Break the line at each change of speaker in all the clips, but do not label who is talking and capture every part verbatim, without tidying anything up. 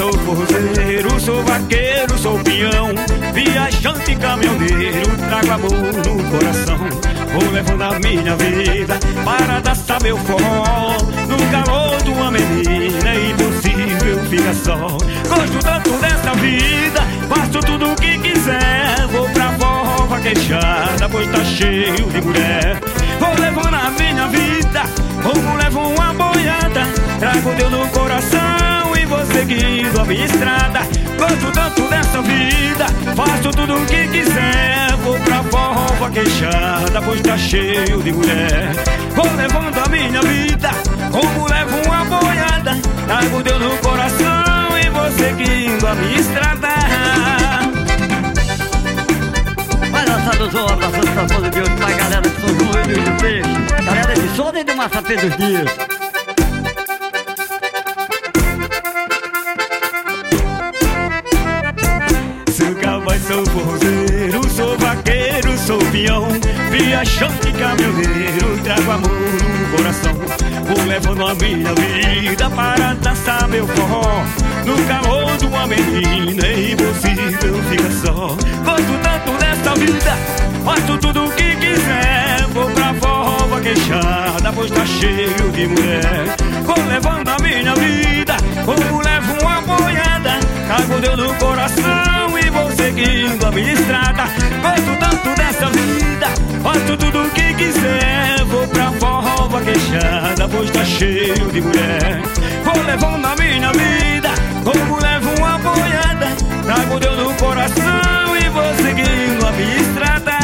sou forrozeiro, sou vaqueiro, sou peão, viajante, caminhoneiro, trago amor no coração. Vou levando a minha vida para dançar meu forró, no calor de uma menina, é impossível ficar só. Gosto tanto dessa vida, faço tudo o que quiser. Vou pra forró vaquejada, pois tá cheio de mulher. Vou levando a minha vida como levo uma boiada, trago Deus no coração e vou seguindo a minha estrada. Gosto tanto dessa vida, faço tudo o que quiser. Vou pra forró vaquejada, pois tá cheio de mulher. Vou levando a minha vida como levo uma boiada, trago Deus no coração e vou seguindo a minha estrada.
Vai lançar do som, abraçando pra todos de hoje, pra galera de São João e do Peixe, galera de Soda e do Massapê dos Dias.
Sou cowboy, sou forrozeiro, sou vaqueiro, sou peão, viajante, caminhoneiro, trago amor no coração. Vou levando a minha vida para dançar meu forró, no calor de uma menina, é impossível ficar só. Gosto tanto dessa vida, faço tudo o que quiser. Vou pra forró vaquejada, pois tá cheio de mulher. Vou levando a minha vida como levo uma boiada, trago Deus no coração e vou seguindo a minha estrada. Gosto tanto dessa vida, faço tudo o que quiser. Vou pra forró vaquejada, pois tá cheio de mulher. Vou levando a minha vida como levo uma boiada, trago Deus no coração e vou seguindo a minha estrada.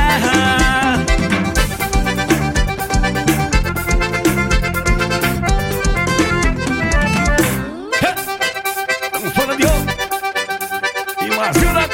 Fora de ouro e Brasil da